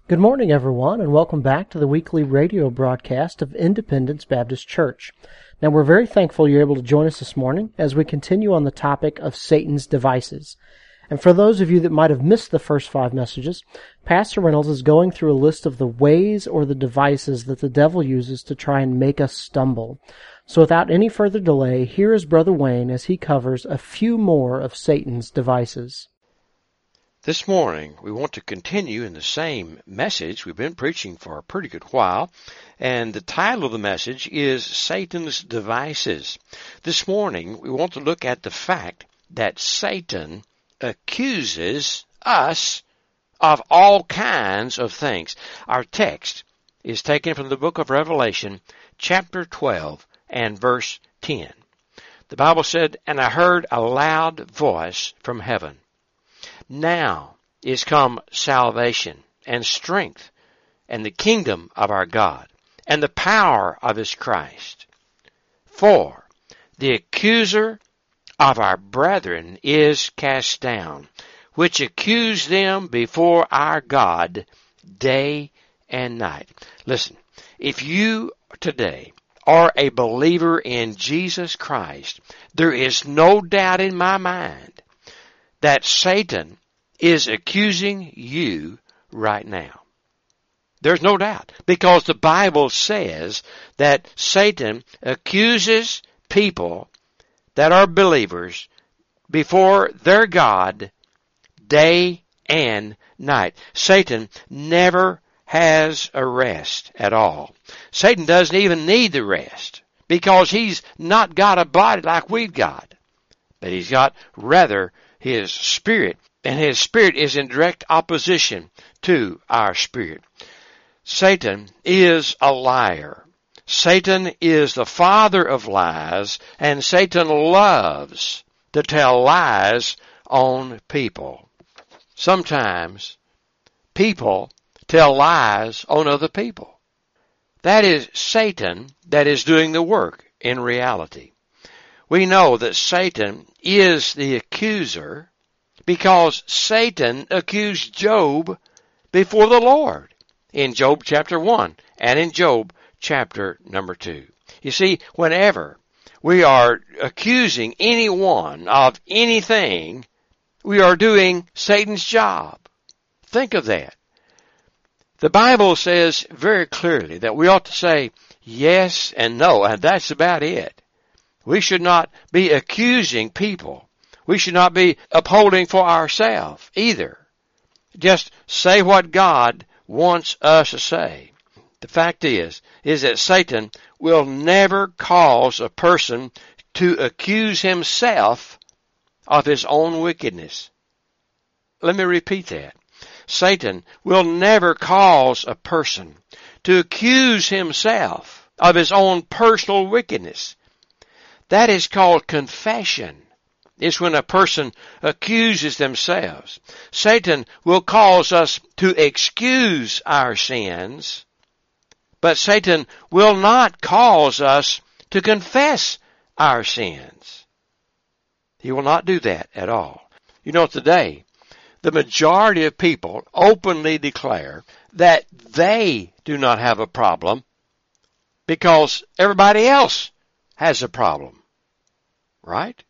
Good morning, everyone, and welcome back to the weekly radio broadcast of Independence Baptist Church. Now, we're very thankful you're able to join us this morning as we continue on the topic of Satan's devices. And for those of you that might have missed the first 5 messages, Pastor Reynolds is going through a list of the ways or the devices that the devil uses to try and make us stumble. So without any further delay, here is Brother Wayne as he covers a few more of Satan's devices. This morning, we want to continue in the same message we've been preaching for a pretty good while, and the title of the message is Satan's Devices. This morning, we want to look at the fact that Satan accuses us of all kinds of things. Our text is taken from the book of Revelation, chapter 12, and verse 10. The Bible said, "And I heard a loud voice from heaven. Now is come salvation and strength and the kingdom of our God and the power of his Christ. For the accuser of our brethren is cast down, which accuse them before our God day and night." Listen, if you today are a believer in Jesus Christ, there is no doubt in my mind that Satan is accusing you right now. There's no doubt, because the Bible says that Satan accuses people that are believers before their God day and night. Satan never has a rest at all. Satan doesn't even need the rest, because he's not got a body like we've got, but he's got rather his spirit, and his spirit is in direct opposition to our spirit. Satan is a liar. Satan is the father of lies, and Satan loves to tell lies on people. Sometimes people tell lies on other people. That is Satan that is doing the work in reality. We know that Satan is the accuser because Satan accused Job before the Lord in Job chapter 1 and in Job chapter number 2. You see, whenever we are accusing anyone of anything, we are doing Satan's job. Think of that. The Bible says very clearly that we ought to say yes and no, and that's about it. We should not be accusing people. We should not be upholding for ourselves either. Just say what God wants us to say. The fact is that Satan will never cause a person to accuse himself of his own wickedness. Let me repeat that. Satan will never cause a person to accuse himself of his own personal wickedness. That is called confession. It's when a person accuses themselves. Satan will cause us to excuse our sins, but Satan will not cause us to confess our sins. He will not do that at all. You know, today, the majority of people openly declare that they do not have a problem because everybody else has a problem. Right?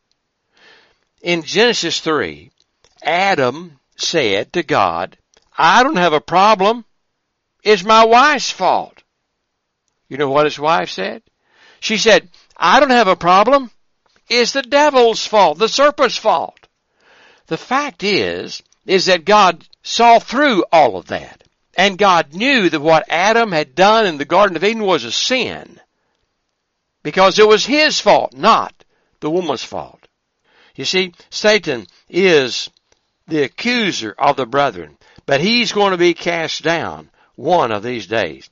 In Genesis 3, Adam said to God, "I don't have a problem. It's my wife's fault." You know what his wife said? She said, "I don't have a problem. It's the devil's fault, the serpent's fault." The fact is that God saw through all of that. And God knew that what Adam had done in the Garden of Eden was a sin, because it was his fault, not the woman's fault. You see, Satan is the accuser of the brethren, but he's going to be cast down one of these days.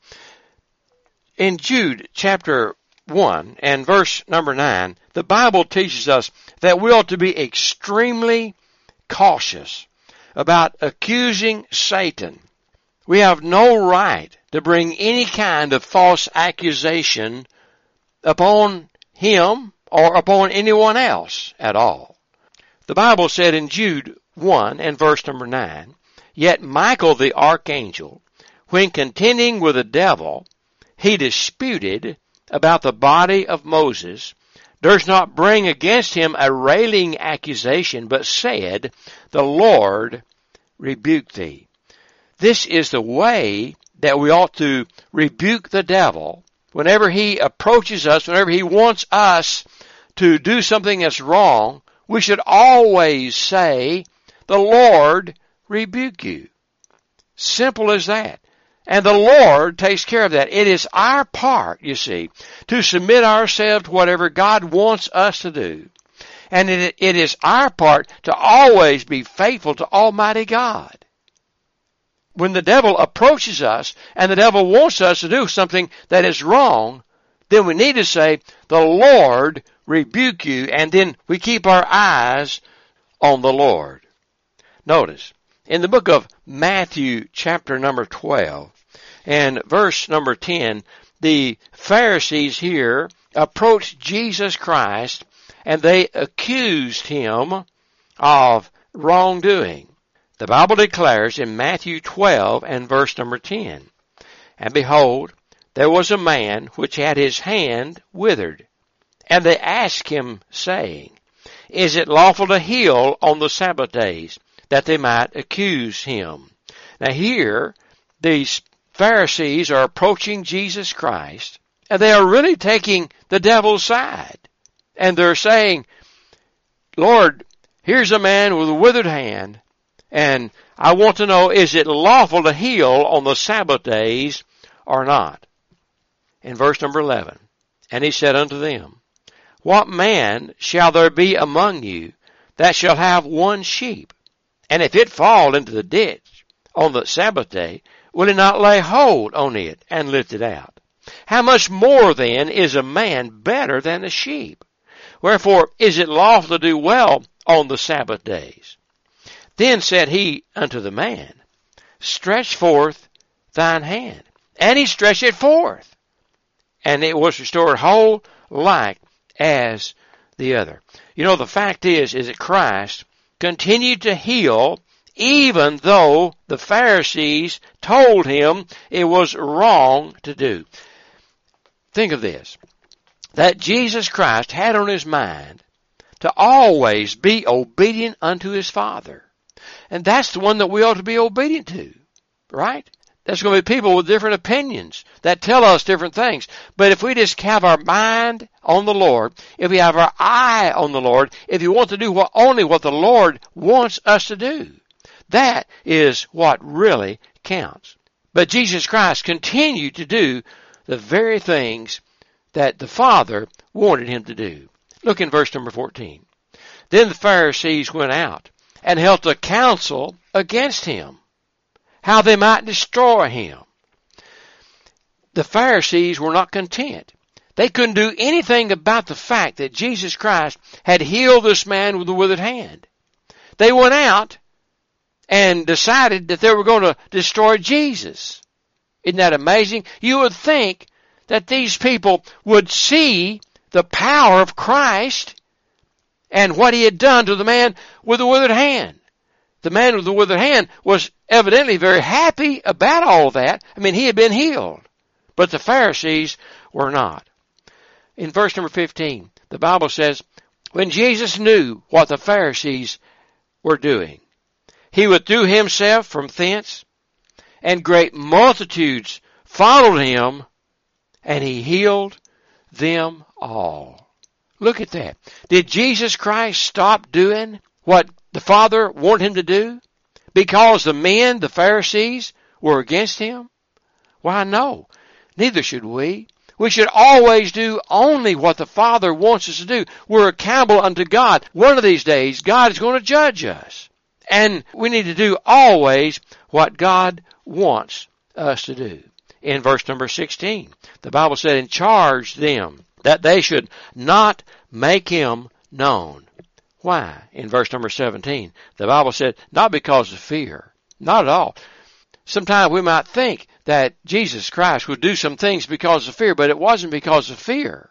In Jude chapter 1 and verse number 9, the Bible teaches us that we ought to be extremely cautious about accusing Satan. We have no right to bring any kind of false accusation upon him or upon anyone else at all. The Bible said in Jude 1 and verse number 9, "Yet Michael the archangel, when contending with the devil, he disputed about the body of Moses, durst not bring against him a railing accusation, but said, the Lord rebuke thee. This is the way that we ought to rebuke the devil whenever he approaches us, whenever he wants us to do something that's wrong. We should always say, the Lord rebuke you. Simple as that. And the Lord takes care of that. It is our part, you see, to submit ourselves to whatever God wants us to do. And it is our part to always be faithful to Almighty God. When the devil approaches us and the devil wants us to do something that is wrong, then we need to say, the Lord rebuke you, and then we keep our eyes on the Lord. Notice, in the book of Matthew, chapter number 12, and verse number 10, the Pharisees here approached Jesus Christ, and they accused him of wrongdoing. The Bible declares in Matthew 12 and verse number 10, and behold, there was a man which had his hand withered. And they asked him, saying, is it lawful to heal on the Sabbath days? That they might accuse him. Now here, these Pharisees are approaching Jesus Christ, and they are really taking the devil's side. And they're saying, Lord, here's a man with a withered hand, and I want to know, is it lawful to heal on the Sabbath days or not? In verse number 11, and he said unto them, what man shall there be among you that shall have one sheep? And if it fall into the ditch on the Sabbath day, will he not lay hold on it and lift it out? How much more then is a man better than a sheep? Wherefore is it lawful to do well on the Sabbath days? Then said he unto the man, stretch forth thine hand. And he stretched it forth, and it was restored whole like as the other. You know, the fact is that Christ continued to heal even though the Pharisees told him it was wrong to do. Think of this, that Jesus Christ had on his mind to always be obedient unto his Father. And that's the one that we ought to be obedient to, right? There's going to be people with different opinions that tell us different things. But if we just have our mind on the Lord, if we have our eye on the Lord, if you want to do only what the Lord wants us to do, that is what really counts. But Jesus Christ continued to do the very things that the Father wanted him to do. Look in verse number 14. Then the Pharisees went out and held a council against him, how they might destroy him. The Pharisees were not content. They couldn't do anything about the fact that Jesus Christ had healed this man with a withered hand. They went out and decided that they were going to destroy Jesus. Isn't that amazing? You would think that these people would see the power of Christ and what he had done to the man with the withered hand. The man with the withered hand was evidently very happy about all of that. I mean, he had been healed. But the Pharisees were not. In verse number 15, the Bible says, when Jesus knew what the Pharisees were doing, he withdrew himself from thence, and great multitudes followed him, and he healed them all. Look at that. Did Jesus Christ stop doing what the Father wanted him to do because the men, the Pharisees, were against him? Why, no. Neither should we. We should always do only what the Father wants us to do. We're accountable unto God. One of these days, God is going to judge us. And we need to do always what God wants us to do. In verse number 16, the Bible said, and charged them that they should not make him known. Why? In verse number 17, the Bible said, not because of fear. Not at all. Sometimes we might think that Jesus Christ would do some things because of fear, but it wasn't because of fear.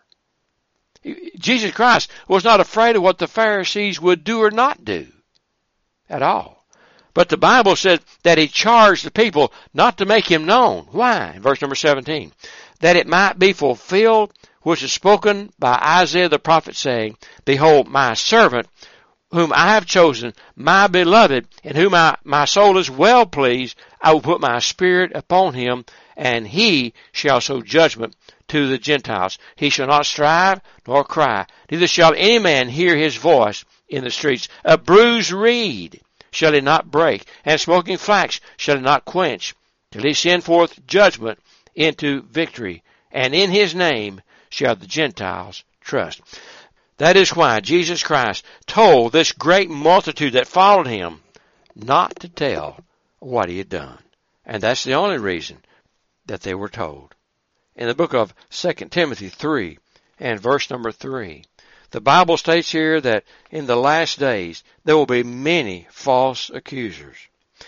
Jesus Christ was not afraid of what the Pharisees would do or not do at all. But the Bible said that he charged the people not to make him known. Why? In verse number 17. That it might be fulfilled which is spoken by Isaiah the prophet, saying, Behold, my servant, whom I have chosen, my beloved, in whom my soul is well pleased. I will put my spirit upon him, and he shall show judgment to the Gentiles. He shall not strive nor cry, neither shall any man hear his voice in the streets. A bruised reed shall he not break, and smoking flax shall he not quench, till he send forth judgment into victory, and in his name shall the Gentiles trust. That is why Jesus Christ told this great multitude that followed him not to tell what he had done. And that's the only reason that they were told. In the book of 2 Timothy 3 and verse number 3, the Bible states here that in the last days there will be many false accusers.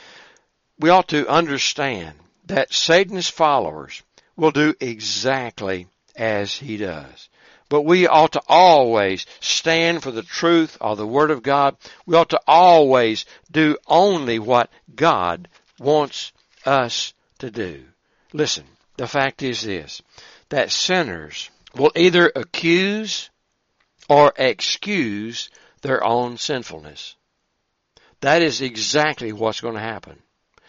We ought to understand that Satan's followers will do exactly as he does. But we ought to always stand for the truth of the Word of God. We ought to always do only what God wants us to do. Listen, the fact is this, that sinners will either accuse or excuse their own sinfulness. That is exactly what's going to happen.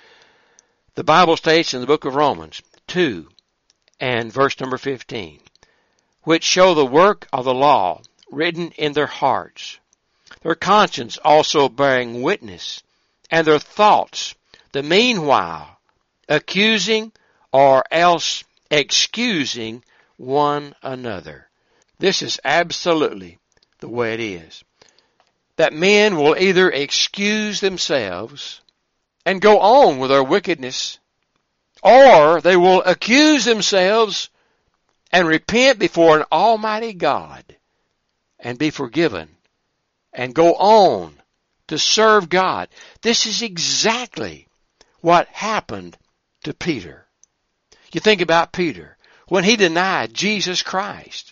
The Bible states in the book of Romans 2 and verse number 15, which show the work of the law written in their hearts, their conscience also bearing witness, and their thoughts, the meanwhile accusing or else excusing one another. This is absolutely the way it is. That men will either excuse themselves and go on with their wickedness, or they will accuse themselves and repent before an almighty God and be forgiven and go on to serve God. This is exactly what happened to Peter. You think about Peter when he denied Jesus Christ.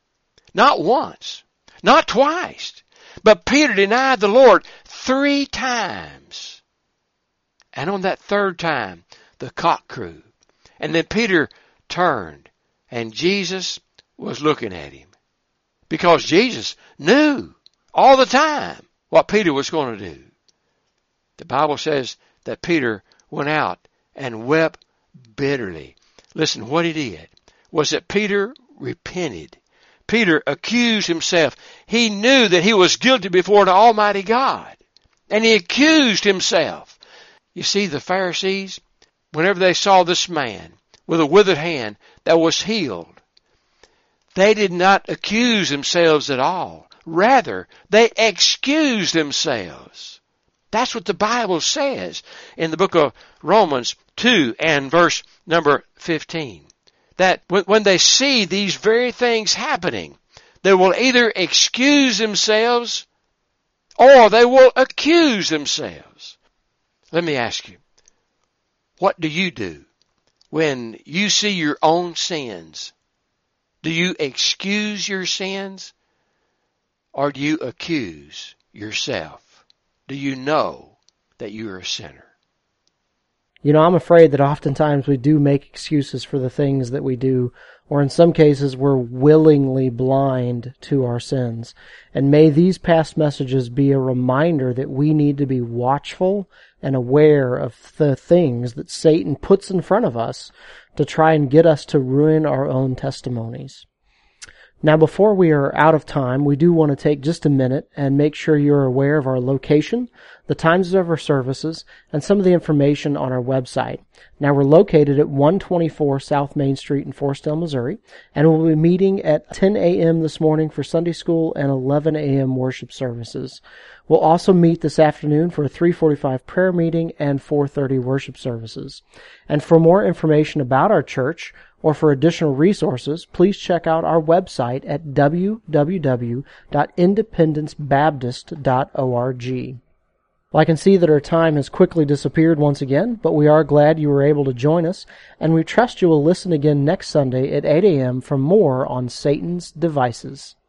Not once, not twice, but Peter denied the Lord 3 times. And on that 3rd time, the cock crew. And then Peter turned, and Jesus was looking at him. Because Jesus knew all the time what Peter was going to do. The Bible says that Peter went out and wept bitterly. Listen, what he did was that Peter repented. Peter accused himself. He knew that he was guilty before the Almighty God. And he accused himself. You see, the Pharisees, whenever they saw this man with a withered hand that was healed, they did not accuse themselves at all. Rather, they excused themselves. That's what the Bible says in the book of Romans 2 and verse number 15. That when they see these very things happening, they will either excuse themselves or they will accuse themselves. Let me ask you, what do you do when you see your own sins? Do you excuse your sins or do you accuse yourself? Do you know that you are a sinner? You know, I'm afraid that oftentimes we do make excuses for the things that we do, or in some cases we're willingly blind to our sins. And may these past messages be a reminder that we need to be watchful and aware of the things that Satan puts in front of us to try and get us to ruin our own testimonies. Now, before we are out of time, we do want to take just a minute and make sure you're aware of our location, the times of our services, and some of the information on our website. Now, we're located at 124 South Main Street in Forestdale, Missouri, and we'll be meeting at 10 a.m. this morning for Sunday school and 11 a.m. worship services. We'll also meet this afternoon for a 3:45 prayer meeting and 4:30 worship services. And for more information about our church, or for additional resources, please check out our website at www.independencebaptist.org. Well, I can see that our time has quickly disappeared once again, but we are glad you were able to join us, and we trust you will listen again next Sunday at 8 a.m. for more on Satan's devices.